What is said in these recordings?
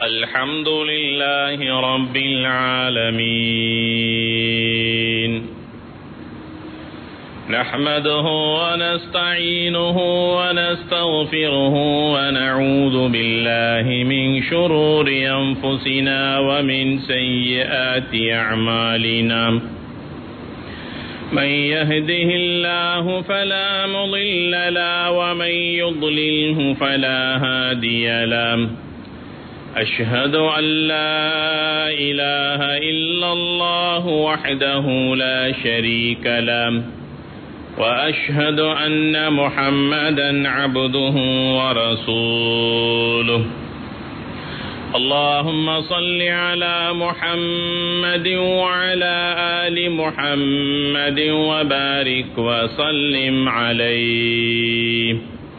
الحمد لله رب العالمين نحمده ونستعينه ونستغفره ونعوذ بالله من شرور أنفسنا ومن سيئات أعمالنا من يهده الله فلا مضل له ومن يضلله فلا هادي له أشهد أن لا إله إلا الله وحده لا شريك له وأشهد أن محمدا عبده ورسوله اللهم صل على محمد وعلى آل محمد وبارك وسلم عليه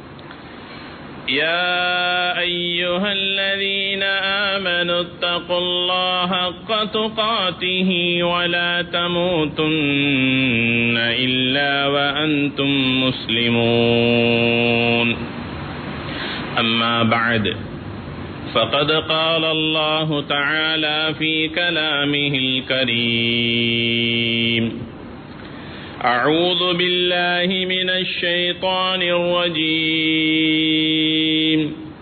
يا أيها الذين آمنوا اتقوا الله حق تقاته ولا تموتن إلا وأنتم مسلمون أما بعد فقد قال الله تعالى في كلامه الكريم أعوذ بالله من الشيطان الرجيم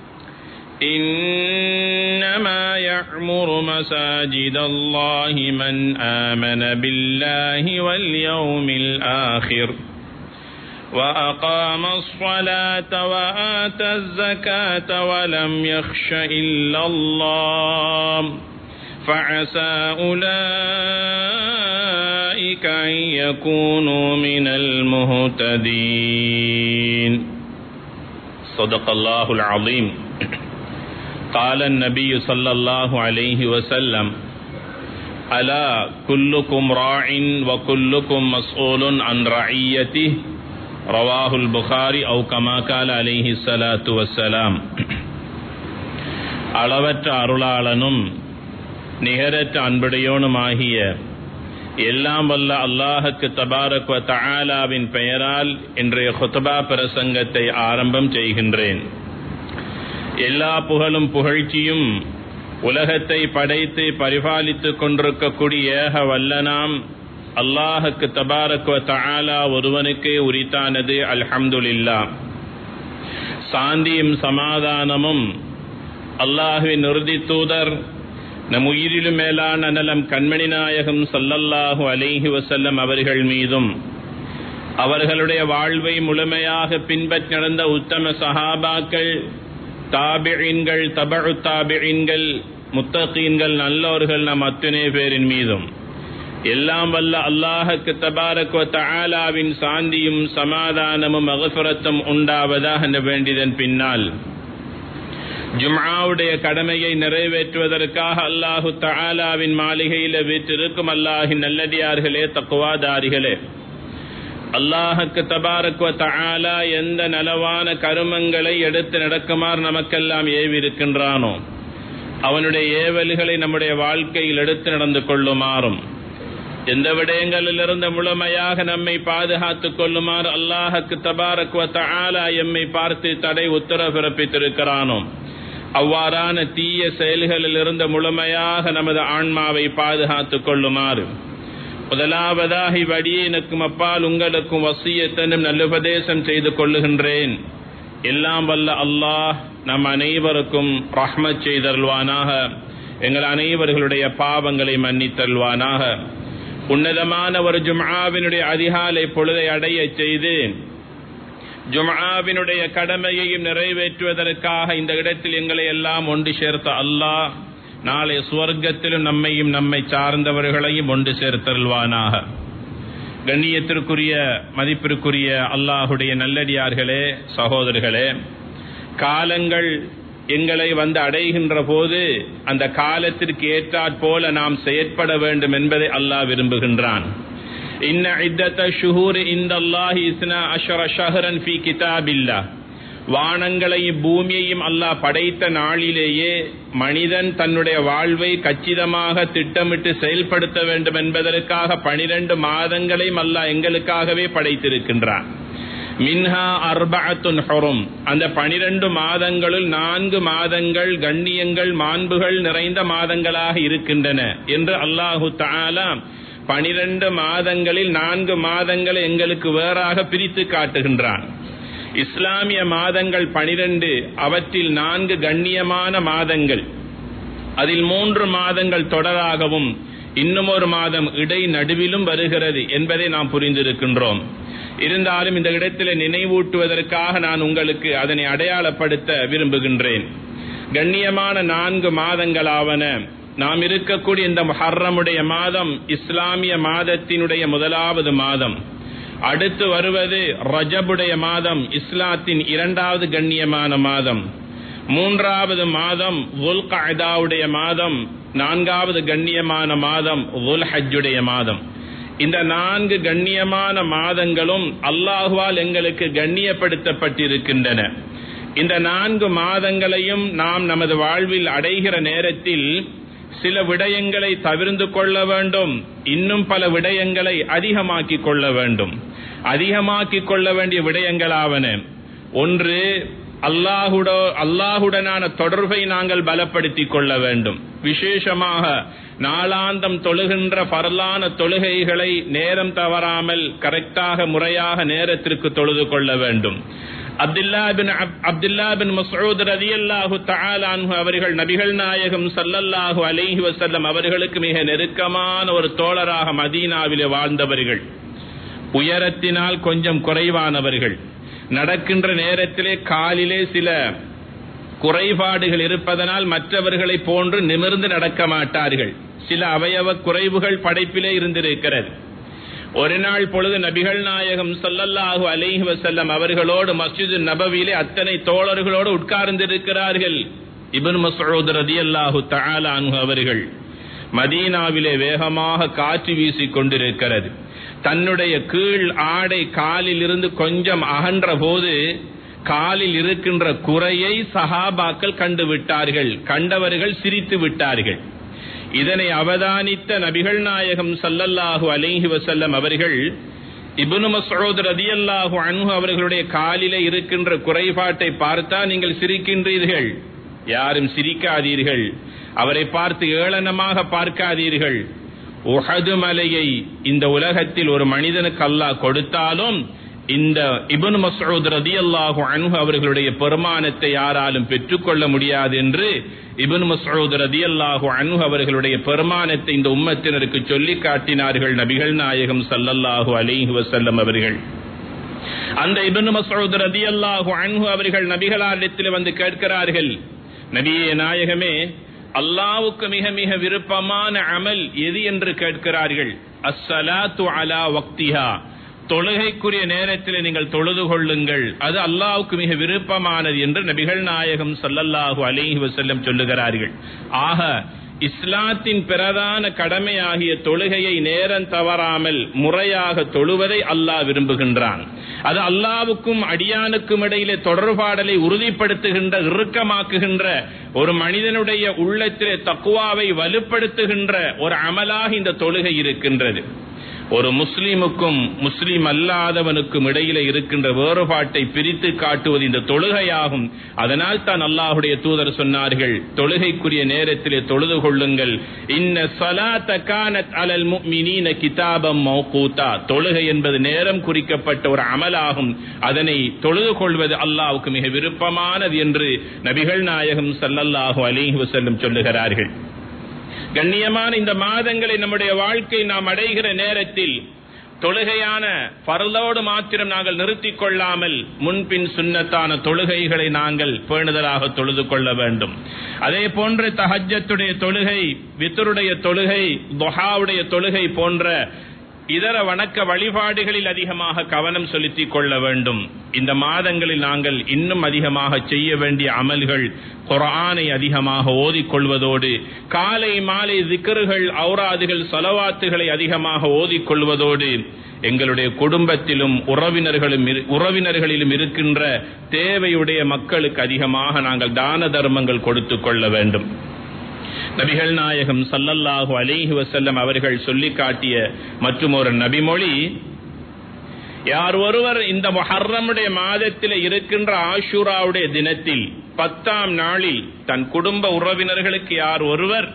إنما يعمر مساجد الله من آمن بالله واليوم الآخر وأقام الصلاة وآتى الزكاة ولم يخش إلا الله فعسى أولئك أن يكونوا من المهتدين صدق الله العظيم قال النبي صلى الله عليه وسلم ألا كلكم راع وكلكم مسؤول عن رعيته رواه البخاري أو كما قال عليه الصلاة والسلام அளவற்ற அருளாளனும் நிகரற்ற அன்புடையோனுமாகிய எல்லாம் வல்ல அல்லாஹுக்கு தபாரக் வ தஆலாவின் பெயரால் இன்றைய குத்பா பிரசங்கத்தை ஆரம்பம் செய்கின்றேன். எல்லா புகழும் புகழ்ச்சியும் உலகத்தை படைத்து பரிபாலித்துக் கொண்டிருக்கக்கூடிய ஏக வல்லனாம் அல்லாஹுக்கு தபாரக் வ தஆலா ஒருவனுக்கே உரித்தானது. அல்ஹம்துலில்லாஹ். சாந்தியும் சமாதானமும் அல்லாஹ்வின் இறுதி தூதர் நம் உயிரிலும் மேலான நலம் கண்மணி நாயகம் ஸல்லல்லாஹு அலைஹி வஸல்லம் அவர்கள் மீதும் அவர்களுடைய வாழ்வை முழுமையாக பின்பற்றி நடந்த உத்தம சஹாபாக்கள், தாபிஈன்கள், தபஉ தாபிஈன்கள், முத்தகீன்கள், நல்லோர்கள் நம் அத்தனை பேரின் மீதும் எல்லாம் வல்ல அல்லாஹுக்கு தபாரக் வ தஆலாவின் சாந்தியும் சமாதானமும் மக்ஃபிரத்தும் உண்டாவதாக வேண்டியதன் பின்னால் ஜும்ஆவுடைய கடமையை நிறைவேற்றுவதற்காக அல்லாஹு தஆலாவின் மாளிகையில் வீற்றிருக்கும் அல்லாஹின் நல்லடியார்களே, தக்வாதாரிகளே, அல்லாஹுக்கு தபாரக் வ தஆலா எந்த நலவான கருமங்களை எடுத்து நடக்குமாறு நமக்கெல்லாம் ஏவிருக்கின்றானோ அவனுடைய ஏவல்களை நம்முடைய வாழ்க்கையில் எடுத்து நடந்து கொள்ளுமாறும் எந்த விடயங்களிலிருந்து முழுமையாக நம்மை பாதுகாத்துக் கொள்ளுமாறு அல்லாஹுக்கு தபாரக் வ தஆலா எம்மை பார்த்து தடை உத்தரவு பிறப்பித்திருக்கிறானோ அவ்வாறான தீய செயல்களிலிருந்து முழுமையாக நமது ஆன்மாவை பாதுகாத்துக் கொள்ளுமாறு முதலாவதாக இவ்வடியேனுக்கும் அப்பால் உங்களுக்கும் வசியத்தனும் நல்லுபதேசம் செய்து கொள்ளுகின்றேன். எல்லாம் வல்ல அல்லாஹ் நம் அனைவருக்கும் ரஹ்மத் செய்தருள்வானாக, எங்கள் அனைவர்களுடைய பாவங்களை மன்னித்தருள்வானாக. உன்னதமான ஒரு ஜும்ஆவினுடைய அதிகாலை பொழுதை அடைய செய்து ஜும்ஆவினுடைய கடமையையும் நிறைவேற்றுவதற்காக இந்த இடத்தில் எங்களை எல்லாம் ஒன்று சேர்த்த அல்லாஹ் நாளை சுவர்க்கத்திலும் நம்மையும் நம்மை சார்ந்தவர்களையும் ஒன்று சேர்த்தருள்வானாக. கண்ணியத்திற்குரிய மதிப்பிற்குரிய அல்லாஹுடைய நல்லடியார்களே, சகோதரர்களே, காலங்கள் எங்களை வந்து அடைகின்ற போது அந்த காலத்திற்கு ஏற்றாற் போல நாம் செயற்பட வேண்டும் என்பதை அல்லாஹ் விரும்புகின்றான். இன்ன இத்தத ஷுஹூர் இந்தல்லாஹி 12 ஷஹரன் ஃபீ கிதாபில்லாஹ். வானங்களையும் பூமியையும் அல்லாஹ் படைத்த நாளிலேயே மனிதன் தன்னுடைய வாழ்வை கச்சிதமாக திட்டமிட்டு செயல்படுத்த வேண்டும் என்பதற்காக 12 மாதங்களையும் அல்லாஹ் எங்களுக்காகவே படைத்திருக்கின்றான். மின்ஹா அர்பஅத்துன் ஹுரும், அந்த 12 மாதங்களுள் 4 மாதங்கள் கண்ணியங்கள் மாண்புகள் நிறைந்த மாதங்களாக இருக்கின்றன என்று அல்லாஹு தஆலா 12 மாதங்களில் 4 மாதங்களை எங்களுக்கு வேறாக பிரித்து காட்டுகின்றான். இஸ்லாமிய மாதங்கள் 12, அவற்றில் 4 கண்ணியமான மாதங்கள், அதில் 3 மாதங்கள் தொடராகவும் இன்னும் ஒரு மாதம் இடை நடுவிலும் வருகிறது என்பதை நாம் புரிந்திருக்கின்றோம். இருந்தாலும் இந்த இடத்திலே நினைவூட்டுவதற்காக நான் உங்களுக்கு அதனை அடையாளப்படுத்த விரும்புகின்றேன். கண்ணியமான 4 மாதங்களாவன, நாம் இருக்கக்கூடிய இந்த முஹர்ரமுடைய மாதம் இஸ்லாமிய மாதத்தினுடைய முதலாவது மாதம். அடுத்து வருவது ரஜபுடைய மாதம், இஸ்லாத்தின் 2வது கண்ணியமான மாதம். 3வது மாதம் ذுல்கஅதாவுடைய மாதம், 4வது கண்ணியமான மாதம் ذுல்ஹஜ்ஜுடைய மாதம். இந்த 4 கண்ணியமான மாதங்களும் அல்லாஹ்வால் எங்களுக்கு கண்ணியப்படுத்தப்பட்டிருக்கின்றன. இந்த 4 மாதங்களையும் நாம் நமது வாழ்வில் அடைகிற நேரத்தில் சில விடயங்களை தவிர்த்து கொள்ள வேண்டும், இன்னும் பல விடயங்களை அதிகமாக்கிக் கொள்ள வேண்டும். அதிகமாக்கிக் கொள்ள வேண்டிய விடயங்களாவன, ஒன்று அல்லாஹுடனான தொடர்பை நாங்கள் பலப்படுத்திக் கொள்ள வேண்டும். விசேஷமாக நாளாந்தம் தொழுகின்ற பரலான தொழுகைகளை நேரம் தவறாமல் கரெக்டாக முறையாக நேரத்திற்கு தொழுது கொள்ள வேண்டும். அப்துல்லா பின் மஸ்ஊத் ரலியல்லாஹு தஆலா அன்ஹு அவர்கள் நபிகள் நாயகம் ஸல்லல்லாஹு அலைஹி வஸல்லம் அவர்களுக்கு மிக நெருக்கமான ஒரு தோழராக மதீனாவிலே வாழ்ந்தவர்கள். உயரத்தினால் கொஞ்சம் குறைவானவர்கள். நடக்கின்ற நேரத்திலே காலிலே சில குறைபாடுகள் இருப்பதனால் மற்றவர்களை போன்று நிமிர்ந்து நடக்க மாட்டார்கள். சில அவயவ குறைவுகள் படைப்பிலே இருந்திருக்கிறது. ஒரு நாள் பொழுது நபிகள் நாயகம் ஸல்லல்லாஹு அலைஹி வஸல்லம் அவர்களோடு மஸ்ஜிது நபவியிலே அத்தனை தோழர்களோடு உட்கார்ந்திருக்கிறார்கள். இப்னு மஸ்ஊத் ரலியல்லாஹு தஆலா அன்ஹு அவர்கள், மதீனாவிலே வேகமாக காற்று வீசிக் கொண்டிருக்கிறது. தன்னுடைய கீழ் ஆடை காலில் இருந்து கொஞ்சம் அகன்ற போது காலில் இருக்கின்ற குறையை சஹாபாக்கள் கண்டுவிட்டார்கள். கண்டவர்கள் சிரித்து விட்டார்கள். இதனை அவதானித்த நபிகள் நாயகம் ஸல்லல்லாஹு அலைஹி வஸல்லம் அவர்கள் இப்னு மஸ்ஊத் ரலியல்லாஹு அன்ஹு அவர்களுடைய காலிலே இருக்கின்ற குறைபாட்டை பார்த்தா நீங்கள் சிரிக்கின்றீர்கள், யாரும் சிரிக்காதீர்கள், அவரை பார்த்து ஏளனமாக பார்க்காதீர்கள். உஹது மலையை இந்த உலகத்தில் ஒரு மனிதனுக்கு அல்லாஹ் கொடுத்தாலும் இந்த இப்னு மஸ்ஊத் ரலியல்லாஹு அன்ஹு அவர்களுடைய பெருமானத்தை யாராலும் பெற்றுக்கொள்ள முடியாது என்று இப்னு மஸ்ஊத் ரலியல்லாஹு அன்ஹு அவர்களுடைய பெருமானத்தை இந்த உம்மத்தினருக்கு சொல்லி காட்டினார்கள் நபிகள் நாயகம் ஸல்லல்லாஹு அலைஹி வஸல்லம் அவர்கள். அந்த இப்னு மஸ்ஊத் ரலியல்லாஹு அன்ஹு அவர்கள் நபிகளாரிடத்தில் வந்து கேட்கிறார்கள், நபியே நாயகமே, அல்லாஹ்வுக்கு மிக மிக விருப்பமான அமல் எது என்று கேட்கிறார்கள். அஸ்ஸலாத்து அலா வக்திஹா, தொழுகைக்குரிய நேரத்தில் நீங்கள் தொழுது கொள்ளுங்கள், அது அல்லாஹ்வுக்கு மிக விருப்பமானது என்று நபிகள் நாயகம் ஸல்லல்லாஹு அலைஹி வஸல்லம் சொல்லுகிறார்கள். ஆக இஸ்லாத்தின் பிரதான கடமையாகிய தொழுகையை நேரம் தவறாமல் முறையாக தொழுவதை அல்லாஹ் விரும்புகின்றான். அது அல்லாஹ்வுக்கும் அடியானுக்கும் இடையிலே தொடர்பாடலை உறுதிப்படுத்துகின்ற, இறுக்கமாக்குகின்ற, ஒரு மனிதனுடைய உள்ளத்திலே தக்வாவை வலுப்படுத்துகின்ற ஒரு அமலாக இந்த தொழுகை இருக்கின்றது. ஒரு முஸ்லிமுக்கும் முஸ்லிம் அல்லாதவனுக்கும் இடையிலே இருக்கின்ற வேறுபாட்டை பிரித்து காட்டுவது இந்த தொழுகையாகும். அதனால் தான் அல்லாஹ்வுடைய தூதர் சொன்னார்கள், தொழுகைக்குரிய நேரத்திலே தொழுது கொள்ளுங்கள். இன்ன ஸலாத கானத் அலல் முஃமினீன கிதாபம் மௌகூதா, தொழுகை என்பது நேரம் குறிக்கப்பட்ட ஒரு அமலாகும். அதனை தொழுது கொள்வது அல்லாஹ்வுக்கு மிக விருப்பமானது என்று நபிகள் நாயகம் ஸல்லல்லாஹு அலைஹி வஸல்லம் சொல்லுகிறார்கள். கண்ணியமான இந்த மாதங்களை நம்முடைய வாழ்க்கை நாம் அடைகிற நேரத்தில் தொழுகையான பர்லோடு மாத்திரம் நாங்கள் நிறுத்திக் கொள்ளாமல் முன்பின் சுன்னத்தான தொழுகைகளை நாங்கள் பேணுதலாக தொழுது கொள்ள வேண்டும். அதே போன்று தஹஜ்ஜத்துடைய தொழுகை, வித்ருடைய தொழுகை, துஹாவுடைய தொழுகை போன்ற இதர வணக்க வழிபாடுகளில் அதிகமாக கவனம் செலுத்திக் கொள்ள வேண்டும். இந்த மாதங்களில் நாங்கள் இன்னும் அதிகமாக செய்ய வேண்டிய அமல்கள், குர்ஆனை அதிகமாக ஓதிக்கொள்வதோடு காலை மாலை திக்ருகள், ஔராதுகள், ஸலவாத்துகளை அதிகமாக ஓதிக்கொள்வதோடு எங்களுடைய குடும்பத்திலும் உறவினர்களிலும் இருக்கின்ற தேவையுடைய மக்களுக்கு அதிகமாக நாங்கள் தான தர்மங்கள் கொடுத்து கொள்ள வேண்டும். நபிகள் நாயகம் ஸல்லல்லாஹு அலைஹி வஸல்லம் அவர்கள் சொல்லி காட்டிய மற்றும் ஒரு நபிமொழி, யார் ஒருவர் இந்த முஹர்ரமுடைய மாதத்தில் இருக்கின்ற ஆஷூராவுடைய தினத்தில் 10ஆம் நாளில் தன் குடும்ப உறவினர்களுக்கு யார் ஒருவர்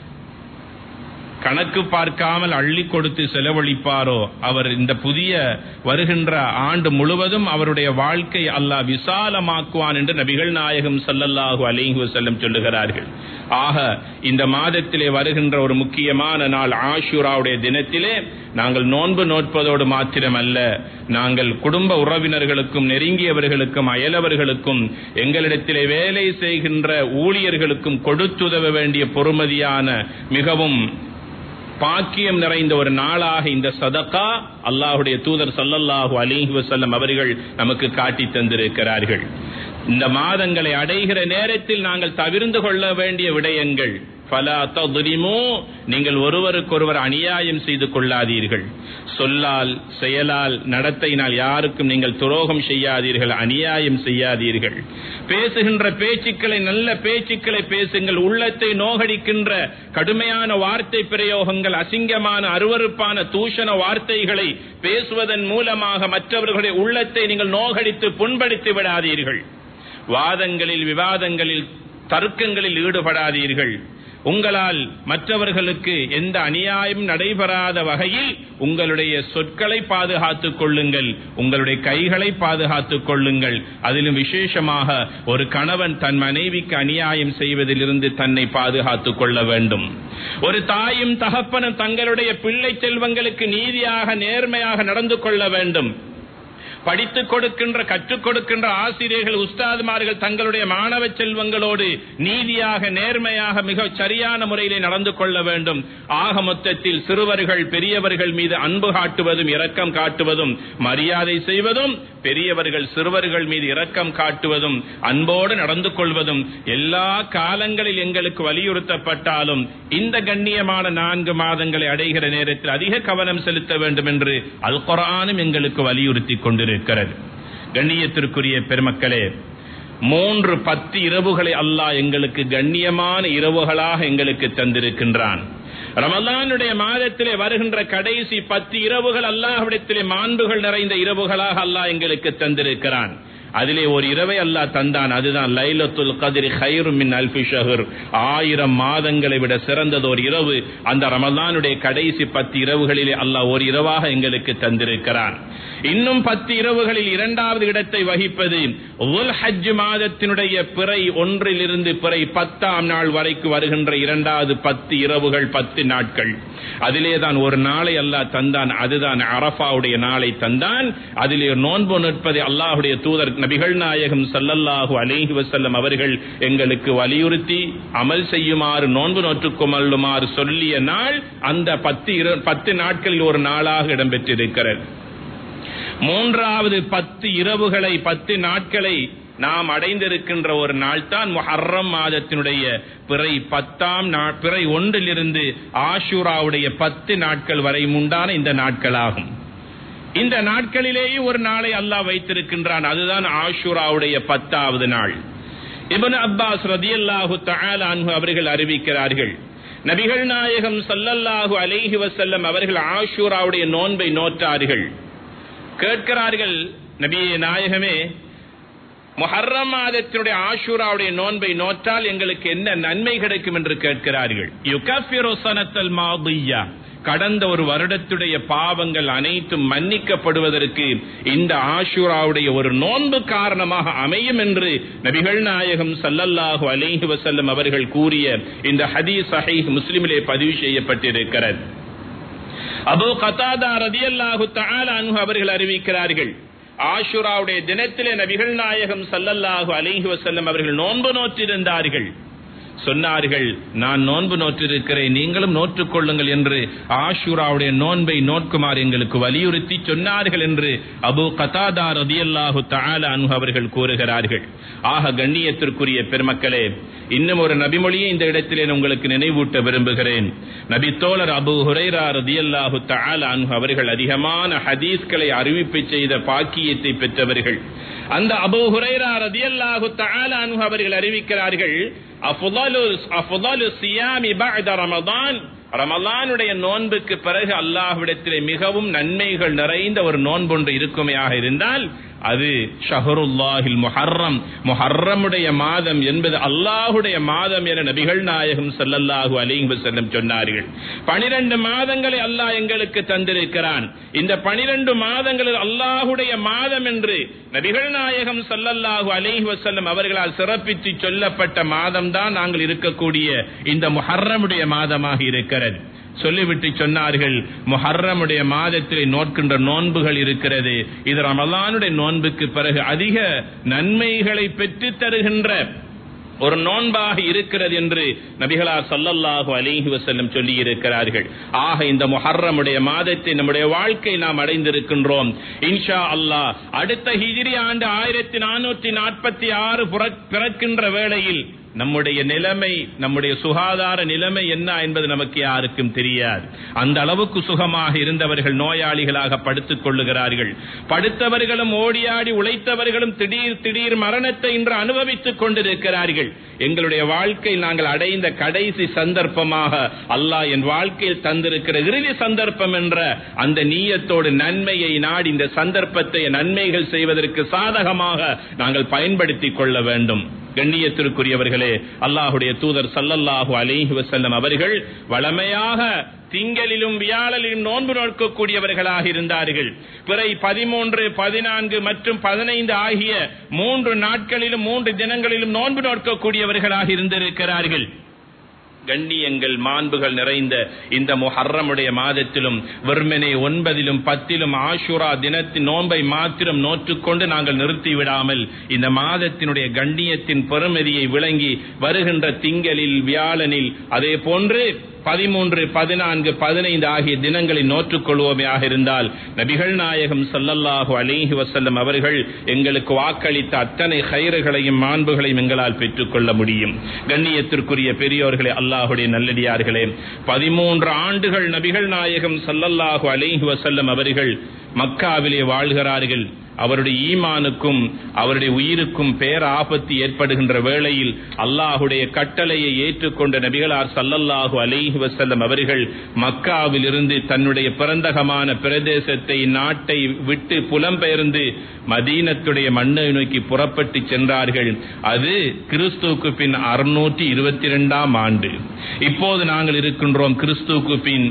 கணக்கு பார்க்காமல் அள்ளி கொடுத்து செலவழிப்பாரோ அவர் இந்த புதிய வருகின்ற ஆண்டு முழுவதும் அவருடைய வாழ்க்கை அல்லாஹ் விசாலமாக்குவான் என்று நபிகள் நாயகம் ஸல்லல்லாஹு அலைஹி வஸல்லம் சொல்லுகிறார்கள். ஆக இந்த மாதத்திலே வருகின்ற ஒரு முக்கியமான நாள் ஆஷூராவுடைய தினத்திலே நாங்கள் நோன்பு நோட்பதோடு மாத்திரமல்ல, நாங்கள் குடும்ப உறவினர்களுக்கும் நெருங்கியவர்களுக்கும் அயலவர்களுக்கும் எங்களிடத்திலே வேலை செய்கின்ற ஊழியர்களுக்கும் கொடுத்துதவ வேண்டிய பொறுமதியான மிகவும் பாக்கியம் நிறைந்த ஒரு நாளாக இந்த சதகா அல்லாஹ்வுடைய தூதர் ஸல்லல்லாஹு அலைஹி வஸல்லம் அவர்கள் நமக்கு காட்டி தந்திருக்கிறார்கள். இந்த மாதங்களை அடைகிற நேரத்தில் நாங்கள் தவிர்ந்து கொள்ள வேண்டிய விடயங்கள், ஃபலா தظلموا, நீங்கள் ஒருவருக்கொருவர் அநியாயம் செய்து கொள்ளாதீர்கள். சொல்லால், செயலால், நடத்தையினால் யாருக்கும் நீங்கள் துரோகம் செய்யாதீர்கள், அநியாயம் செய்யாதீர்கள். பேசுகின்ற பேச்சுக்களை, நல்ல பேச்சுக்களை பேசுங்கள். உள்ளத்தை நோகடிக்கின்ற கடுமையான வார்த்தை பிரயோகங்கள், அசிங்கமான அருவருப்பான தூஷண வார்த்தைகளை பேசுவதன் மூலமாக மற்றவர்களுடைய உள்ளத்தை நீங்கள் நோகடித்து புண்படுத்தி விடாதீர்கள். வாதங்களில், விவாதங்களில், தர்க்கங்களில் ஈடுபடாதீர்கள். உங்களால் மற்றவர்களுக்கு எந்த அநியாயம் நடைபெறாத வகையில் உங்களுடைய சொற்களை பாதுகாத்துக் கொள்ளுங்கள், உங்களுடைய கைகளை பாதுகாத்துக் கொள்ளுங்கள். அதிலும் விசேஷமாக ஒரு கணவன் தன் மனைவிக்கு அநியாயம் செய்வதிலிருந்து தன்னை பாதுகாத்துக் கொள்ள வேண்டும். ஒரு தாயும் தகப்பனும் தங்களுடைய பிள்ளை செல்வங்களுக்கு நீதியாக, நேர்மையாக நடந்து கொள்ள வேண்டும். படித்துக் கொடுக்கின்ற, கற்றுக் கொடுக்கின்ற ஆசிரியர்கள், உஸ்தாதுமார்கள் தங்களுடைய மாணவ செல்வங்களோடு நீதியாக, நேர்மையாக, மிக சரியான முறையிலே நடந்து கொள்ள வேண்டும். ஆக மொத்தத்தில் சிறுவர்கள் பெரியவர்கள் மீது அன்பு காட்டுவதும் இரக்கம் காட்டுவதும், மரியாதை செய்வதும், பெரியவர்கள் சிறுவர்கள் மீது இரக்கம் காட்டுவதும், அன்போடு நடந்து கொள்வதும் எல்லா காலங்களில் எங்களுக்கு வலியுறுத்தப்பட்டாலும் இந்த கண்ணியமான 4 மாதங்களை அடைகிற நேரத்தில் அதிக கவனம் செலுத்த வேண்டும் என்று அல் குர்ஆனும் எங்களுக்கு வலியுறுத்தி கொண்டிருக்கிறது. கண்ணியத்திற்குரிய பெருமக்களே, 3 10 இரவுகளை அல்லாஹ் எங்களுக்கு கண்ணியமான இரவுகளாக எங்களுக்கு தந்திருக்கின்றான். ரமலானுடைய மாதத்திலே வருகின்ற கடைசி 10 இரவுகள் அல்லாஹ்விடத்திலே மாண்புகள் நிறைந்த இரவுகளாக அல்லாஹ் எங்களுக்கு தந்திருக்கிறான். அதிலே ஒரு இரவை அல்லாஹ் தந்தான், அதுதான் லைலத்துல் கத்ரி கைரும் மின் அல்ஃபி ஷஹர், 1000 மாதங்களை விட சிறந்தது ஒரு இரவு. அந்த ரமலானுடைய கடைசி 10 இரவுகளிலே அல்லாஹ் ஒரு இரவாக எங்களுக்கு தந்திருக்கிறான். இன்னும் 10 இரவுகளில் 2வது இடத்தை வகிப்பது உல் ஹஜ் மாதத்தினுடைய பிறை 1 பிறை 10ஆம் நாள் வரைக்கும் வருகின்ற 2வது 10 இரவுகள், 10 நாட்கள். அதிலேதான் ஒரு நாளை அல்லாஹ் தந்தான், அதுதான் அரஃபாவுடைய நாளை தந்தான். அதிலே நோன்பு நிற்பதை அல்லாஹ்வுடைய தூதர் நபிகள் நாயகம் ஸல்லல்லாஹு அலைஹி வஸல்லம் அவர்கள் எங்களுக்கு வலியுறுத்தி அமல் செய்யுமாறு, நோன்பு நோற்றுக்கொள்ளுமாறு சொல்லிய நாள் அந்த 10 நாட்களில் ஒரு நாளாக இடம்பெற்றிருக்கிறது. 3வது 10 இரவுகளை, 10 நாட்களை நாம் அடைந்திருக்கின்ற ஒரு நாள் தான் முஹர்ரம் மாதத்தினுடைய பிறை 10ஆம் நாள், பிறை 1 ஆஷூராவுடைய 10 நாட்கள் வரை உண்டான இந்த நாட்களாகும். இந்த நாட்களிலேயே ஒரு நாளை அல்லாஹ் வைத்திருக்கின்றான், அதுதான் ஆஷூராவுடைய 10வது நாள். இப்னு அப்பாஸ் ரலியல்லாஹு தஆலா அன்ஹு அவர்கள் அறிவிக்கிறார்கள், நபிகள் நாயகம் ஸல்லல்லாஹு அலைஹி வஸல்லம் அவர்கள் ஆஷூராவுடைய நோன்பை நோற்றார்கள். கேட்கிறார்கள், நபியே நாயகமே, முஹர்ரம் மாதத்தினுடைய ஆஷூராவுடைய நோன்பை நோற்றால் எங்களுக்கு என்ன நன்மை கிடைக்கும் என்று கேட்கிறார்கள். யுகஃபிரு ஸனத்தல் மாதிய்யா, கடந்த ஒரு வருடத்துடைய பாவங்கள் அனைத்தும் மன்னிக்கப்படுவதற்கு இந்த ஆஷூராவுடைய ஒரு நோன்பு காரணமாக அமையும் என்று நபிகள் நாயகம் ஸல்லல்லாஹு அலைஹி வஸல்லம் அவர்கள் கூறிய இந்த ஹதீஸ் ஸஹீஹ் முஸ்லிமிலே பதிவு செய்யப்பட்டிருக்கிறது. அபூ கதாதா ரலியல்லாஹு தஆலா அன்ஹு அவர்கள் அறிவிக்கிறார்கள், ஆஷூராவுடைய தினத்திலே நபிகள் நாயகம் ஸல்லல்லாஹு அலைஹி வஸல்லம் அவர்கள் நோன்பு நோற்றிருந்தார்கள். சொன்னார்கள், நான் நோன்பு நோற்றிருக்கிறேன், நீங்களும் நோற்றுக் கொள்ளுங்கள் என்று ஆஷூராவுடைய நோன்பை நோக்குமாறு எங்களுக்கு வலியுறுத்தி சொன்னார்கள் என்று அபூ கதாதா ரலியல்லாஹு தஆலா அன்ஹு அவர்கள் கூறுகிறார்கள். ஆக கண்ணியத்திற்குரிய பெருமக்களே, இன்னும் ஒரு நபிமொழியை இந்த இடத்திலே உங்களுக்கு நினைவூட்ட விரும்புகிறேன். நபி தோழர் அபூ ஹுரைரா ரலியல்லாஹு தஆலா அன்ஹு அவர்கள் அதிகமான ஹதீஸ்களை அறிவிப்பு செய்த பாக்கியத்தை பெற்றவர்கள். அந்த அபூ ஹுரைரா ரலியல்லாஹு தஆலா அன்ஹு அவர்கள் அறிவிக்கிறார்கள், அஃதலு ஸியாமி பஅத ரமதான் ரமலானுடைய நோன்புக்கு பிறகு அல்லாஹ்விடத்திலே மிகவும் நன்மைகள் நிறைந்த ஒரு நோன்பொன்று இருக்குமையாக இருந்தால் அது ஷஹருல்லாஹில் முஹர்ரம், முஹர்ரமுடைய மாதம் என்பது அல்லாஹுடைய மாதம் என நபிகள் நாயகம் ஸல்லல்லாஹு அலைஹி வஸல்லம் சொன்னார்கள். 12 மாதங்களை அல்லாஹ் எங்களுக்கு தந்திருக்கிறான். இந்த 12 மாதங்களில் அல்லாஹுடைய மாதம் என்று நபிகள் நாயகம் ஸல்லல்லாஹு அலைஹி வஸல்லம் அவர்களால் சிறப்பித்து சொல்லப்பட்ட மாதம் தான் நாங்கள் இருக்கக்கூடிய இந்த முஹர்ரமுடைய மாதமாக இருக்கிறது. சொல்லிவிட்டு சொன்னார்கள், முஹர்ரமுடைய மாதத்திலே நோக்கின்ற நோன்புகள் இருக்கிறது, இது ரமலானுடைய நோன்புக்கு பிறகு அதிக நன்மைகளை பெற்று தருகின்ற ஒரு நோன்பாக இருக்கிறது என்று நபிகளார் ஸல்லல்லாஹு அலைஹி வஸல்லம் சொல்லி இருக்கிறார்கள். ஆக இந்த முஹர்ரமுடைய மாதத்தை நம்முடைய வாழ்க்கை நாம் அடைந்திருக்கின்றோம். இன்ஷா அல்லாஹ் அடுத்த ஹிஜ்ரி ஆண்டு 1446 பிறக்கின்ற வேளையில் நம்முடைய நிலைமை, நம்முடைய சுகாதார நிலைமை என்ன என்பது நமக்கு யாருக்கும் தெரியாது. அந்த அளவுக்கு சுகமாக இருந்தவர்கள் நோயாளிகளாக படுத்துக் கொள்ளுகிறார்கள். படுத்தவர்களும் ஓடியாடி உழைத்தவர்களும் திடீர் மரணத்தை இன்று அனுபவித்துக் கொண்டிருக்கிறார்கள். எங்களுடைய வாழ்க்கை நாங்கள் அடைந்த கடைசி சந்தர்ப்பமாக அல்லாஹ் என் வாழ்க்கையில் தந்திருக்கிற இறுதி சந்தர்ப்பம் என்ற அந்த நீயத்தோடு நன்மையை நாடி இந்த சந்தர்ப்பத்தை நன்மைகள் செய்வதற்கு சாதகமாக நாங்கள் பயன்படுத்திக் கொள்ள வேண்டும். கண்ணியத்திற்குரியவர்களே, அல்லாஹுடைய தூதர் ஸல்லல்லாஹு அலைஹி வஸல்லம் அவர்கள் வளமையாக திங்களிலும் வியாழலிலும் நோன்பு நோக்கக்கூடியவர்களாக இருந்தார்கள். பிறை 13, 14 மற்றும் 15 ஆகிய 3 நாட்களிலும் 3 தினங்களிலும் நோன்பு நோக்கக்கூடியவர்களாக இருந்திருக்கிறார்கள். கண்ணியங்கள் மாண்புகள் நிறைந்த இந்த முஹர்ரமுடைய மாதத்திலும் வெறுமனே 9லும் 10லும் ஆஷுரா தினத்தின் நோன்பை மாத்திரம் நோற்றுக்கொண்டு நாங்கள் நிறுத்திவிடாமல் இந்த மாதத்தினுடைய கண்ணியத்தின் பெருமதியை விளங்கி வருகின்ற திங்களில் வியாழனில் அதே போன்று 13, 14, 15 ஆகிய தினங்களை நோற்றுக் கொள்வோமையாக இருந்தால் நபிகள் நாயகம் ஸல்லல்லாஹு அலைஹி வஸல்லம் அவர்கள் எங்களுக்கு வாக்களித்த அத்தனை கைறுகளையும் மாண்புகளையும் எங்களால் பெற்றுக் கொள்ள முடியும். கண்ணியத்திற்குரிய பெரியோர்களே, அல்லாஹுடைய நல்லடியார்களே, 13 ஆண்டுகள் நபிகள் நாயகம் ஸல்லல்லாஹு அலைஹி வஸல்லம் அவர்கள் மக்காவிலே வாழ்கிறார்கள். அவருடைய ஈமானுக்கும் அவருடைய உயிருக்கும் பேர ஆபத்து ஏற்படுகின்ற வேளையில் அல்லாஹுடைய கட்டளையை ஏற்றுக்கொண்ட நபிகளார் ஸல்லல்லாஹு அலைஹி வஸல்லம் அவர்கள் மக்காவில் இருந்து தன்னுடைய பிறந்தகமான பிரதேசத்தை நாட்டை விட்டு புலம்பெயர்ந்து மதீனத்துடைய மண்ணை நோக்கி புறப்பட்டு சென்றார்கள். அது கிறிஸ்துவுக்கு பின் 622ஆம் ஆண்டு. இப்போது நாங்கள் இருக்கின்றோம் கிறிஸ்துவுக்கு பின்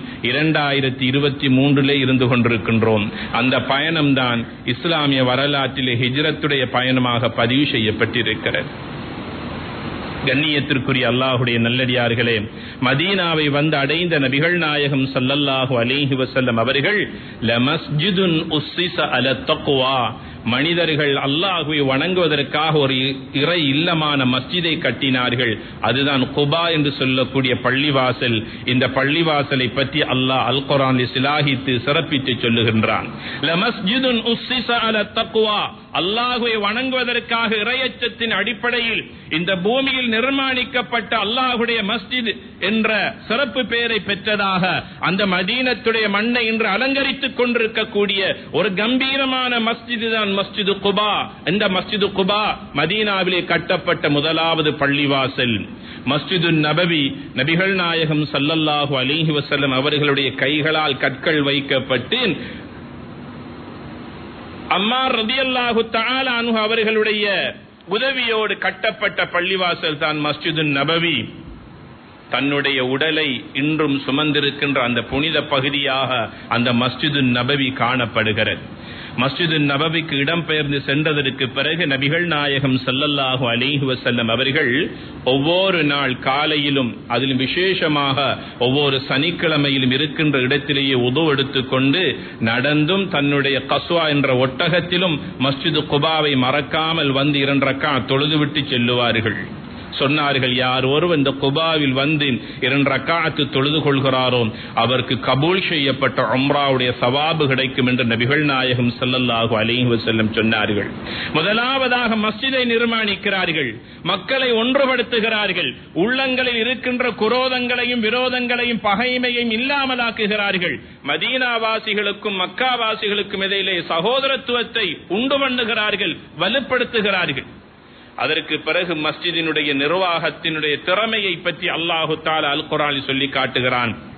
2023 இருந்து கொண்டிருக்கின்றோம். அந்த பயணம்தான் இஸ்லாமிய வரலாற்றிலே ஹிஜ்ரத்துடைய பயணமாக பதிவு செய்யப்பட்டிருக்கிறது. கண்ணியத்திற்குரிய அல்லாஹுடைய நல்லடியார்களே, மதீனாவை வந்து அடைந்த நபிகள் நாயகம் ஸல்லல்லாஹு அலைஹி வஸல்லம் அவர்கள் லமஸ்ஜிதுன் உஸ்ஸிஸ அல தக்வா, மனிதர்கள் அல்லாஹ்வை வணங்குவதற்காக ஒரு இறை இல்லமான மஸ்ஜிதை கட்டினார்கள். அதுதான் குபா என்று சொல்லக்கூடிய பள்ளிவாசல். இந்த பள்ளிவாசலை பற்றி அல்லாஹ் அல் குர்ஆனில் சிலாகித்து சிறப்பித்து சொல்லுகின்றான். லமஸ்ஜிதுன் உஸ்ஸிஸ அல தக்வா, அல்லாஹ்வை வணங்குவதற்காக இறையச்சத்தின் அடிப்படையில் இந்த பூமியில் நிர்மாணிக்கப்பட்ட அல்லாஹ்வுடைய மஸ்ஜித் என்ற சிறப்பு பெயரை பெற்றதாக அந்த மதீனத்துடைய மண்ணை இன்று அலங்கரித்துக் கொண்டிருக்கக்கூடிய ஒரு கம்பீரமான மஸ்ஜித் தான் மஸ்ஜிது குபா. இந்த மஸ்ஜிது குபா மதீனாவிலே கட்டப்பட்ட முதலாவது பள்ளிவாசல். மஸ்ஜிது நபவி, நபிகள் நாயகம் ஸல்லல்லாஹு அலைஹி வஸல்லம் அவர்களுடைய கைகளால் கற்கள் வைக்கப்பட்டு அம்மார் ரலியல்லாஹு தஆலா அன்ஹு அவர்களுடைய உதவியோடு கட்டப்பட்ட பள்ளிவாசல் தான் மஸ்ஜிது நபவி. தன்னுடைய உடலை இன்றும் சுமந்திருக்கின்ற அந்த புனித பகுதியாக அந்த மஸ்ஜிது நபவி காணப்படுகிறது. மஸ்ஜிது நபவிக்கு இடம்பெயர்ந்து சென்றதற்கு பிறகு நபிகள் நாயகம் ஸல்லல்லாஹு அலைஹி வஸல்லம் அவர்கள் ஒவ்வொரு நாள் காலையிலும், அதிலும் விசேஷமாக ஒவ்வொரு சனிக்கிழமையிலும் இருக்கின்ற இடத்திலேயே உது எடுத்துக்கொண்டு நடந்தும் தன்னுடைய கஸ்வா என்ற ஒட்டகத்திலும் மஸ்ஜிது குபாவை மறக்காமல் வந்து 2 ரக்காத் தொழுதுவிட்டு செல்லுவார்கள். சொன்னார்கள், யார் ஒருவர் இந்த குபாவில் வந்து 2 ரக்காத்து தொழுது கொள்கிறாரோ அவருக்கு கபூல் செய்யப்பட்ட உம்ராவுடைய சவாபு கிடைக்கும் என்று நபிகள் நாயகம் ஸல்லல்லாஹு அலைஹி வஸல்லம் சொன்னார்கள். முதலாவதாக மஸ்ஜிதை நிர்மாணிக்கிறார்கள், மக்களை ஒன்றுபடுத்துகிறார்கள், உள்ளங்களில் இருக்கின்ற குரோதங்களையும் விரோதங்களையும் பகைமையையும் இல்லாமலாக்குகிறார்கள். மதீனாவாசிகளுக்கும் மக்காவாசிகளுக்கும் இடையிலே சகோதரத்துவத்தை உண்டு பண்ணுகிறார்கள், வலுப்படுத்துகிறார்கள். அதற்கு பிறகு மஸ்ஜிதினுடைய நிர்வாகத்தினுடைய திறமையை பற்றி அல்லாஹு தஆலா அல் குர்ஆனில் சொல்லி காட்டுகிறான்.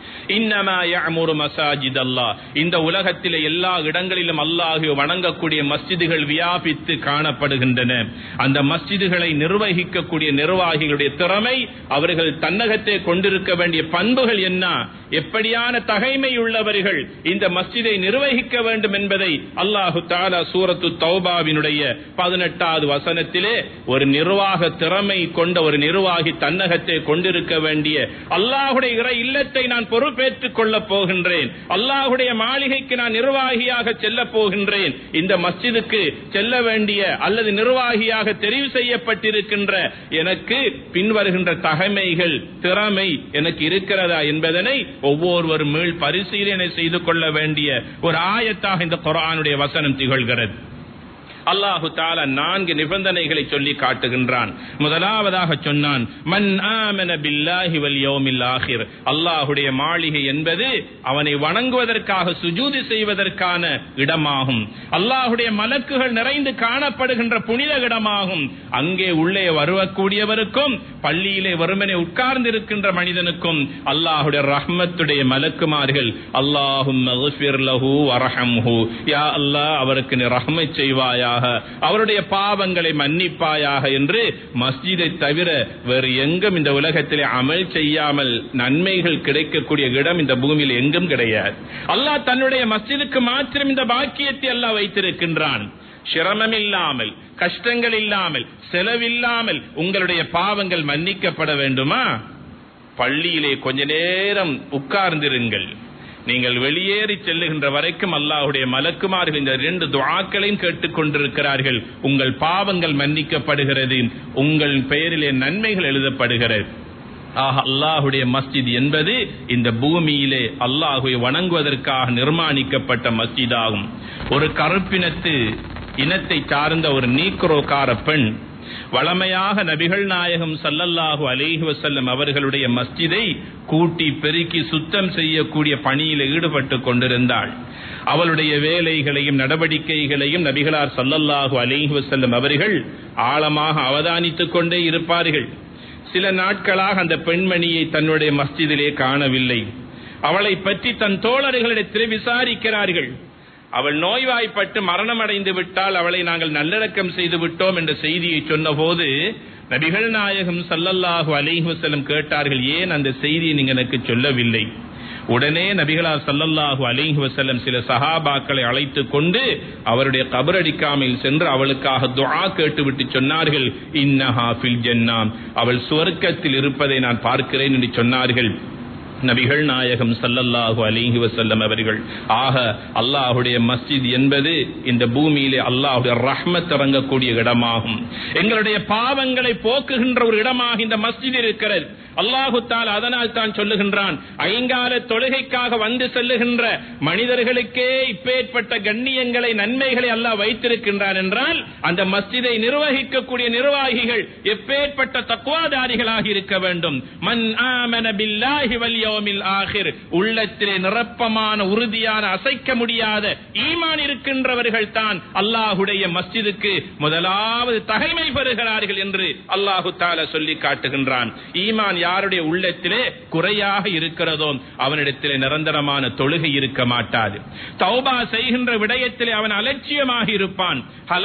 இன்னமா யஅமுரு மசாஜிதல்லாஹ், இந்த உலகத்திலே எல்லா இடங்களிலும் அல்லாஹ்வை வணங்கக்கூடிய மஸ்ஜிதுகள் வியாபித்து காணப்படுகின்றன. அந்த மஸ்ஜிதுகளை நிர்வகிக்கக்கூடிய நிர்வாகிகளுடைய திறமை, அவர்கள் தன்னகத்தை கொண்டிருக்க வேண்டிய பண்புகள் என்ன, எப்படியான தகைமை உள்ளவர்கள் இந்த மஸ்ஜிதை நிர்வகிக்க வேண்டும் என்பதை அல்லாஹு தஆலா சூரத்து தௌபாவினுடைய 18வது வசனத்திலே ஒரு நிர்வாக திறமை கொண்ட ஒரு நிர்வாகி தன்னகத்தை கொண்டிருக்க வேண்டிய, அல்லாஹ்வுடைய இறை இல்லத்தை நான் பொறுப்பேற்றுக் கொள்ளப் போகின்றேன், அல்லாஹ்வுடைய மாளிகைக்கு நான் நிர்வாகியாக செல்ல போகின்றேன், இந்த மஸ்ஜிதுக்கு செல்ல வேண்டிய அல்லது நிர்வாகியாக தெரிவு செய்யப்பட்டிருக்கின்ற எனக்கு பின்வருகின்ற தகைமைகள் திறமை எனக்கு இருக்கிறதா என்பதனை ஒவ்வொருவரும் மீள் பரிசீலனை செய்து கொள்ள வேண்டிய ஒரு ஆயத்தாக இந்த குர்ஆனுடைய வசனம் திகழ்கிறது. அல்லாஹு தஆலா 4 நிபந்தனைகளை சொல்லி காட்டுகின்றான். முதலாவதாக சொன்னான், மன் ஆமன பில்லாஹி வல் யௌமில் ஆகிர். அல்லாஹ்வுடைய மாளிகை என்பது அவனை வணங்குவதற்காக சுஜூது செய்வதற்கான இடமாகும். அல்லாஹ்வுடைய மலக்குகள் நிறைந்து காணப்படுகின்ற புனித இடமாகும். அங்கே உள்ளே வரக்கூடியவருக்கும் பள்ளியிலே வெறுமனே உட்கார்ந்திருக்கின்ற மனிதனுக்கும் அல்லாஹ்வுடைய ரஹ்மத்துடைய மலக்குமார்கள் அல்லாஹும்ம க்ஃபிர் லஹு வர்ஹம்ஹு, யா அல்லாஹ் அவருக்கு நீ ரஹ்மத் செய்வாயா, அவருடைய பாவங்களை மன்னிப்பாயாக என்று மஸ்ஜிதை தவிர வேறு எங்கும் இந்த உலகத்திலே அமல் செய்யாமல் நன்மைகள் கிடைக்கக்கூடிய இடம் இந்த பூமியில் எங்கும் கிடையாது. அல்லாஹ் தன்னுடைய மஸ்ஜிதுக்கு மாத்திரம் இந்த பாக்கியத்தை அல்லாஹ் வைத்திருக்கின்றான். சிரமம் இல்லாமல், கஷ்டங்கள் இல்லாமல், செலவில்லாமல் உங்களுடைய பாவங்கள் மன்னிக்கப்பட வேண்டுமா? பள்ளியிலே கொஞ்ச நேரம் உட்கார்ந்திருங்கள். நீங்கள் வெளியேறி செல்லுகின்ற வரைக்கும் அல்லாஹ்வுடைய மலக்குமார்கள் இந்த 2 துஆக்களையும் கேட்டுக் கொண்டிருக்கிறார்கள். உங்கள் பாவங்கள் மன்னிக்கப்படுகிறது, உங்கள் பெயரிலே நன்மைகள் எழுதப்படுகிறது. அல்லாஹ்வுடைய மஸ்ஜித் என்பது இந்த பூமியிலே அல்லாஹ்வை வணங்குவதற்காக நிர்மாணிக்கப்பட்ட மஸ்ஜித் ஆகும். ஒரு கருப்பினத்து இனத்தை சார்ந்த ஒரு நீக்ரோகார பெண் வளமையாக நபிகள் நாயகம் ஸல்லல்லாஹு அலைஹி வஸல்லம் அவர்களுடைய மஸ்ஜிதை கூட்டி பெருக்கி சுத்தம் செய்யக்கூடிய பணியில் ஈடுபட்டு கொண்டிருந்தாள். அவளுடைய வேலைகளையும் நடவடிக்கைகளையும் நபிகளார் ஸல்லல்லாஹு அலைஹி வஸல்லம் அவர்கள் ஆழமாக அவதானித்துக் கொண்டே இருப்பார்கள். சில நாட்களாக அந்த பெண்மணியை தன்னுடைய மஸ்ஜிதிலே காணவில்லை. அவளை பற்றி தன் தோழர்களிடத்தில் விசாரிக்கிறார்கள். அவள் நோய்வாய்ப்பட்டு மரணம் அடைந்து விட்டால் அவளை நாங்கள் நல்லடக்கம் செய்து விட்டோம் என்ற செய்தியை சொன்னபோது நபிகள் நாயகம் ஸல்லல்லாஹு அலைஹி வஸல்லம் கேட்டார்கள், ஏன் அந்த செய்தியை நீங்க எனக்கு சொல்லவில்லை? உடனே நபிகளார் ஸல்லல்லாஹு அலைஹி வஸல்லம் சில சஹாபாக்களை அழைத்து கொண்டு அவருடைய கபரடிக்காமையில் சென்று அவளுக்காக துஆ கேட்டுவிட்டு சொன்னார்கள், இன்னஹா ஃபில் ஜன்னah, அவள் சுவர்க்கத்தில் இருப்பதை நான் பார்க்கிறேன் என்று சொன்னார்கள். நபிகள் நாயகம் ஸல்லல்லாஹு அலைஹி வஸல்லம் அவர்கள் ஆக அல்லாஹ்வுடைய மஸ்ஜித் என்பது இந்த பூமியிலே அல்லாஹ்வுடைய ரஹ்மத் இறங்கக்கூடிய இடமாகும். எங்களுடைய பாவங்களை போக்குகின்ற ஒரு இடமாக இந்த மஸ்ஜித் இருக்கிறது. அல்லாஹு தஆலா அதனால் தான் சொல்லுகின்றான், ஐங்கால தொழுகைக்காக வந்து செல்லுகின்ற மனிதர்களுக்கே இப்பேற்பட்ட கண்ணியங்களை நன்மைகளை அல்லாஹ் வைத்திருக்கின்றான் என்றால் அந்த மஸ்ஜிதை நிர்வகிக்கக்கூடிய நிர்வாகிகள் எப்பேற்பட்ட தக்வாதாரிகளாக இருக்க வேண்டும். மன் ஆமன பில்லாஹி வல் யௌமில் ஆகிர், உள்ளத்திலே நிரப்பமான உறுதியான அசைக்க முடியாத ஈமான் இருக்கின்றவர்கள் தான் அல்லாஹ்வுடைய மஸ்ஜிதுக்கு முதலாவது தகைமை பெறுகிறார்கள் என்று அல்லாஹு தஆலா சொல்லி காட்டுகின்றான். ஈமான் யாருடைய உள்ளத்திலே குறையாக இருக்கிறதோ அவனிடத்திலே நிரந்தரமான தொழுகை இருக்க மாட்டாது. தௌபா செய்கின்ற விடயத்திலே அவன் அலட்சியமாக இருப்பான்.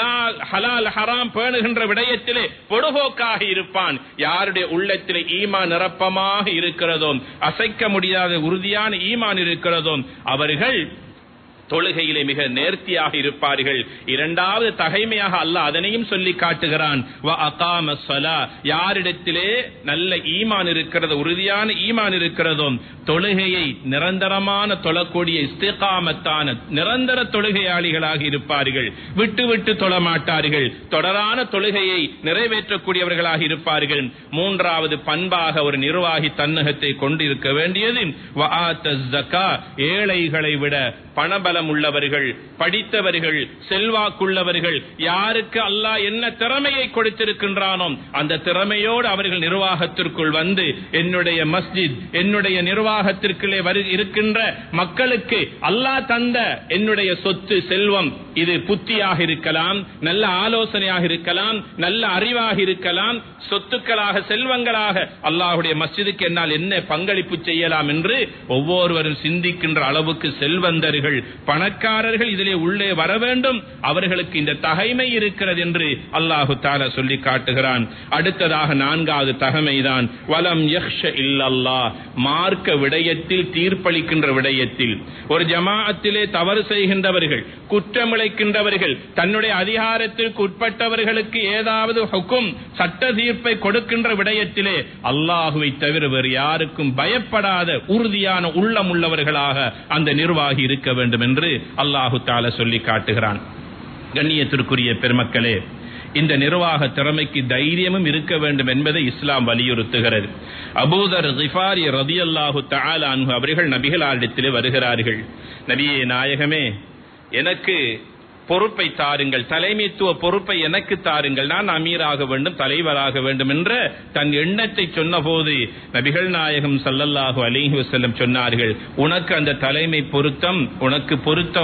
ஹலால் ஹராம் பேணுகின்ற விடயத்திலே பொடுபோக்காக இருப்பான். யாருடைய உள்ளத்திலே ஈமான் நிரப்பமாக இருக்கிறதோ, அசைக்க முடியாத உறுதியான ஈமான் இருக்கிறதோ அவர்கள் தொழுகையிலே மிக நேர்த்தியாக இருப்பார்கள். இரண்டாவது தகைமையாக அல்லாஹ் அதனையும் சொல்லி காட்டுகிறான், வ அகாமஸ் ஸலா, யாரிடத்திலே நல்ல ஈமான் இருக்கிறது, உறுதியான ஈமான் இருக்கிறதோ தொழுகையை நிரந்தரமான தொழக்கூடிய இஸ்திகாமத்தான நிரந்தர தொழுகையாளிகளாக இருப்பார்கள். விட்டு விட்டு தொழமாட்டார்கள். தொடரான தொழுகையை நிறைவேற்றக்கூடியவர்களாக இருப்பார்கள். மூன்றாவது பண்பாக ஒரு நிர்வாகி தன்னகத்தை கொண்டிருக்க வேண்டியது வ ஆத்தஸ் ஸக்கா, ஏழைகளை விட பணபல பலம் உள்ளவர்கள், படித்தவர்கள், செல்வாக்குள்ளவர்கள், யாருக்கு அல்லாஹ் என்ன திறமையை கொடுத்திருக்கின்றானோ அந்த திறமையோடு அவர்கள் நிர்வாகத்திற்குள் வந்து என்னுடைய மஸ்ஜித், என்னுடைய நிர்வாகத்திற்குள்ளே இருக்கின்ற மக்களுக்கு அல்லாஹ் தந்த என்னுடைய சொத்து செல்வம், இது புத்தியாக இருக்கலாம், நல்ல ஆலோசனையாக இருக்கலாம், நல்ல அறிவாக இருக்கலாம், சொத்துக்களாக செல்வங்களாக அல்லாஹ்வுடைய மஸ்ஜிதுக்கு என்னால் என்ன பங்களிப்பு செய்யலாம் என்று ஒவ்வொருவரும் சிந்திக்கின்ற அளவுக்கு செல்வந்தர்கள், பணக்காரர்கள் இதிலே உள்ளே வர வேண்டும். அவர்களுக்கு இந்த தகைமை இருக்கிறது என்று அல்லாஹு தஆலா சொல்லி காட்டுகிறான். அடுத்ததாக 4வது தகைமைதான் வலம் யக்ஷ இல்லல்லாஹ். மார்க்க விடயத்தில், தீர்ப்பளிக்கின்ற விடயத்தில் ஒரு ஜமாஅத்திலே தவறு செய்கின்றவர்கள், குற்றமிழைக்கின்றவர்கள், தன்னுடைய அதிகாரத்திற்கு உட்பட்டவர்களுக்கு ஏதாவது ஹுக்கும், சட்ட தீர்ப்பை கொடுக்கின்ற விடயத்திலே அல்லாஹுவை தவிர வேறு யாருக்கும் பயப்படாத உறுதியான உள்ளம் உள்ளவர்களாக அந்த நிர்வாகி இருக்க வேண்டும் என்று அல்லாஹு தஆலா சொல்லி காட்டுகிறான். கண்ணியத்திற்குரிய பெருமக்களே, இந்த நிர்வாக திறமைக்கு தைரியமும் இருக்க வேண்டும் என்பதை இஸ்லாம் வலியுறுத்துகிறது. அபூதர் கிஃபாரி ரலியல்லாஹு தஆலா அன்ஹு அவர்கள் நபிகளாரிடத்திலே வருகிறார்கள். நபியே நாயகமே, எனக்கு பொறுப்பை தாருங்கள், தலைமைத்துவ பொறுப்பை எனக்கு தாருங்கள், நான் அமீராக வேண்டும், தலைவராக வேண்டும் என்ற தன் எண்ணத்தை சொன்னபோது நபிகள் நாயகம் ஸல்லல்லாஹு அலைஹி வஸல்லம் சொன்னார்கள், உனக்கு அந்த தலைமை பொருத்தம் உனக்கு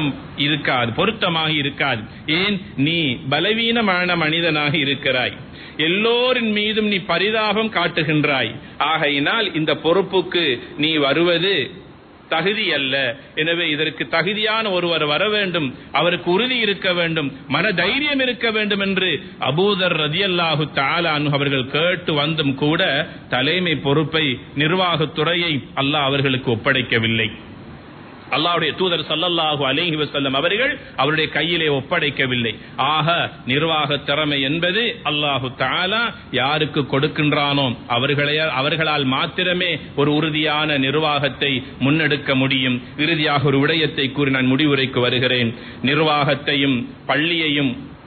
பொருத்தமாக இருக்காது. ஏன்? நீ பலவீனமான மனிதனாக இருக்கிறாய், எல்லோரின் மீதும் நீ பரிதாபம் காட்டுகின்றாய். ஆகையினால் இந்த பொறுப்புக்கு நீ வருவது தகுதி அல்ல. எனவே இதற்கு தகுதியான ஒருவர் வர வேண்டும், அவருக்கு உறுதி இருக்க வேண்டும், மன தைரியம் இருக்க வேண்டும் என்று அபூதர் ரலியல்லாஹு தஆலா அன்ஹு அவர்கள் கேட்டு வந்தும் கூட தலைமை பொறுப்பை, நிர்வாகத்துறையை அல்லாஹ் அவர்களுக்கு ஒப்படைக்கவில்லை. அல்லாஹ்வுடைய தூதர் ஸல்லல்லாஹு அலைஹி வஸல்லம் அவர்கள் அவருடைய கையிலே ஒப்படைக்கவில்லை. ஆக நிர்வாக திறமை என்பது அல்லாஹு தஆலா யாருக்கு கொடுக்கின்றானோ அவர்களால் மாத்திரமே ஒரு உறுதியான நிர்வாகத்தை முன்னெடுக்க முடியும். இறுதியாக ஒரு விடயத்தை கூறி நான் முடிவுரைக்கு வருகிறேன். நிர்வாகத்தையும் பள்ளியையும்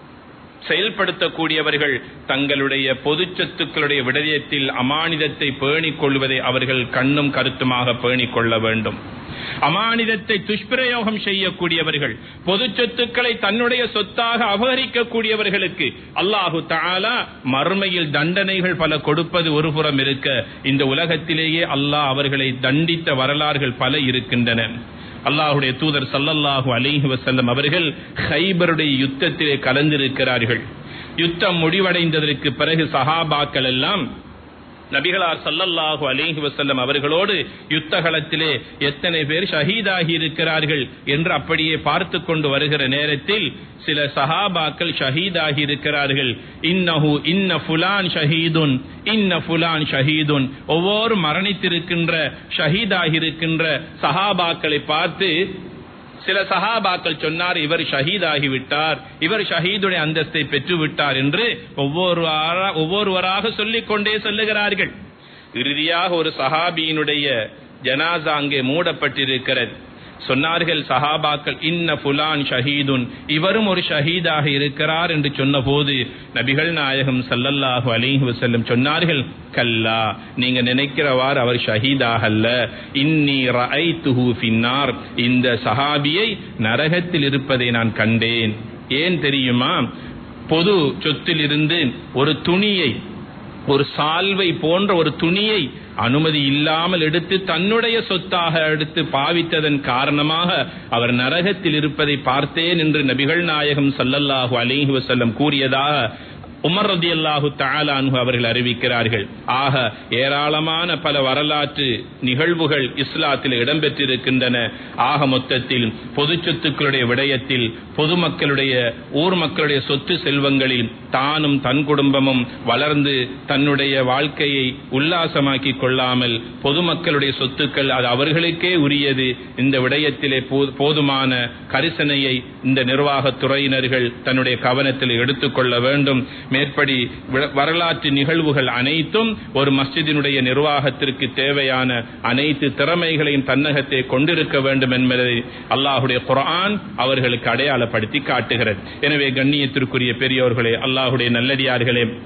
செயல்படுத்தக்கூடியவர்கள் தங்களுடைய பொது சொத்துக்களுடைய விடயத்தில் அமானிதத்தை பேணிக் கொள்வதை அவர்கள் கண்ணும் கருத்துமாக பேணிக் கொள்ள வேண்டும். அமானிதத்தை துஷ்பிரயோகம் செய்யக்கூடியவர்கள், பொது சொத்துக்களை தன்னுடைய சொத்தாக அபகரிக்கக்கூடியவர்களுக்கு அல்லாஹு தஆலா மறுமையில் தண்டனைகள் பல கொடுப்பது ஒரு புறம் இருக்க, இந்த உலகத்திலேயே அல்லாஹ் அவர்களை தண்டித்த வரலாறுகள் பல இருக்கின்றன. அல்லாஹ்வுடைய தூதர் ஸல்லல்லாஹு அலைஹி வஸல்லம் அவர்கள் கைபருடைய யுத்தத்திலே கலந்திருக்கிறார்கள். யுத்தம் முடிவடைந்ததற்கு பிறகு சஹாபாக்கள் எல்லாம் நபிகளார் ஸல்லல்லாஹு அலைஹி வஸல்லம் அவர்களோடு யுத்தகளத்திலே எத்தனை பேர் ஷஹீதாகி இருக்கிறார்கள் என்று அப்படியே பார்த்து கொண்டு வருகிற நேரத்தில் சில சஹாபாக்கள் ஷஹீதாகி இருக்கிறார்கள். இன்ன ஃபுலான் ஷஹீதுன், இன்ன ஃபுலான் ஷஹீதுன். ஒவ்வொரு மரணித்திருக்கின்ற, ஷஹீதாகி இருக்கின்ற சஹாபாக்களை பார்த்து சில சஹாபாக்கள் சொன்னார், இவர் ஷஹீதாகிவிட்டார், இவர் ஷஹீதுடைய அந்தஸ்தை பெற்று விட்டார் என்று ஒவ்வொருவராக சொல்லிக் கொண்டே சொல்லுகிறார்கள். இறுதியாக ஒரு சஹாபியினுடைய ஜனாசா அங்கே மூடப்பட்டிருக்கிறது. சொன்னார்கள் சஹாபாக்கள், இன்ன ஃபுலான் ஷஹீதுன், இவரும் ஒரு ஷஹீதாக இருக்கிறார் என்று சொன்ன போது நபிகள் நாயகம் ஸல்லல்லாஹு அலைஹி வஸல்லம் சொன்னார்கள், கல்லா, நீங்க நினைக்கிறவாறு அவர் ஷஹீதாக அல்ல, இன்னி ரஅய்துஹு ஃபின்னார், இந்த சஹாபியை நரகத்தில் இருப்பதை நான் கண்டேன். ஏன் தெரியுமா? பொது சொத்திலிருந்து ஒரு துணியை, ஒரு சால்வை போன்ற ஒரு துணியை அனுமதி இல்லாமல் எடுத்து தன்னுடைய சொத்தாக எடுத்து பாவித்ததன் காரணமாக அவர் நரகத்தில் இருப்பதை பார்த்தேன் என்று நபிகள் நாயகம் ஸல்லல்லாஹு அலைஹி வஸல்லம் கூறியதாக உமர் ரலியல்லாஹு தஆலா அன்ஹு அவர்கள் அறிவிக்கிறார்கள். ஆக ஏராளமான பல வரலாற்று நிகழ்வுகள் இஸ்லாத்தில் இடம்பெற்றிருக்கின்றன. ஆக மொத்தத்தில் பொது சொத்துக்களுடைய விடயத்தில், பொதுமக்களுடைய, ஊர் மக்களுடைய சொத்து செல்வங்களில் தானும் தன் குடும்பமும் வளர்ந்து தன்னுடைய வாழ்க்கையை உல்லாசமாக்கி கொள்ளாமல் பொதுமக்களுடைய சொத்துக்கள் அது அவர்களுக்கே உரியது, இந்த விடயத்திலே போதுமான கரிசனையை இந்த நிர்வாகத்துறையினர்கள் தன்னுடைய கவனத்தில் எடுத்துக்கொள்ள வேண்டும். மேற்படி வரலாற்று நிகழ்வுகள் அனைத்தும் ஒரு மஸ்ஜிதினுடைய நிர்வாகத்திற்கு தேவையான அனைத்து திறமைகளையும் தன்னகத்தை கொண்டிருக்க வேண்டும் என்பதை அல்லாஹுடைய குர்ஆன் அவர்களுக்கு அடையாளப்படுத்தி காட்டுகிறது. எனவே கண்ணியத்திற்குரிய பெரியோர்களே, அல்லாஹுடைய நல்லடியார்களே,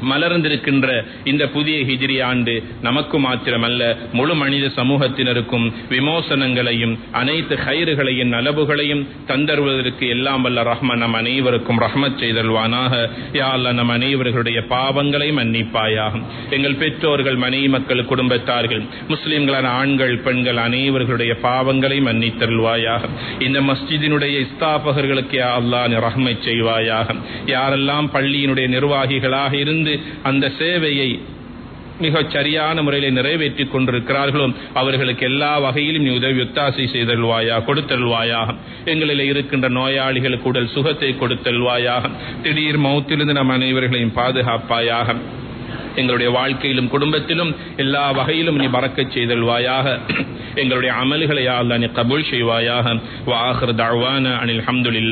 மலர்ந்திருக்கின்ற இந்த புதிய ஹிஜ்ரி ஆண்டு நமக்கு மாத்திரமல்ல முழு மனித சமூகத்தினருக்கும் விமோசனங்களையும் அனைத்து ஹைறுகளையும் நலவுகளையும் தந்தருவதற்கு எல்லாம் வல்ல ரஹ்மான் நம் அனைவருக்கும் ரஹ்மத் செய்தல்வானாக. யா அல்லாஹ், நம் அனைவர்களுடைய பாவங்களை மன்னிப்பாயாக. எங்கள் பெற்றோர்கள், மனைவி மக்கள், குடும்பத்தார்கள், முஸ்லிம்களான ஆண்கள் பெண்கள் அனைவர்களுடைய பாவங்களை மன்னித்தருள்வாயாக. இந்த மஸ்ஜிதினுடைய இஸ்தாபகர்களுக்கு யா அல்லாஹ் நீ ரஹ்மத் செய்வாயாக. யாரெல்லாம் பள்ளியினுடைய நிர்வாகிகளாக இருந்து அந்த சேவையை மிகச் சரியான முறையில் நிறைவேற்றிக் கொண்டிருக்கிறார்களோ அவர்களுக்கு எல்லா வகையிலும் நீ உதவி ஒத்தாசை செய்தல்வாயா, கொடுத்தல்வாயாக. எங்களில் இருக்கின்ற நோயாளிகளுக்கு உடல் சுகத்தை கொடுத்தல்வாயாக. திடீர் மௌத்திலிருந்து நம் அனைவர்களையும் பாதுகாப்பாயாக. எங்களுடைய வாழ்க்கையிலும் குடும்பத்திலும் எல்லா வகையிலும் நீ பரக்கச் செய்தல்வாயாக. எங்களுடைய அமல்களை யா அல்லாஹ் நீ கபூல் செய்வாயாக. வ ஆகிரு தஅவானா அனில் ஹம்துலில்லாஹ்.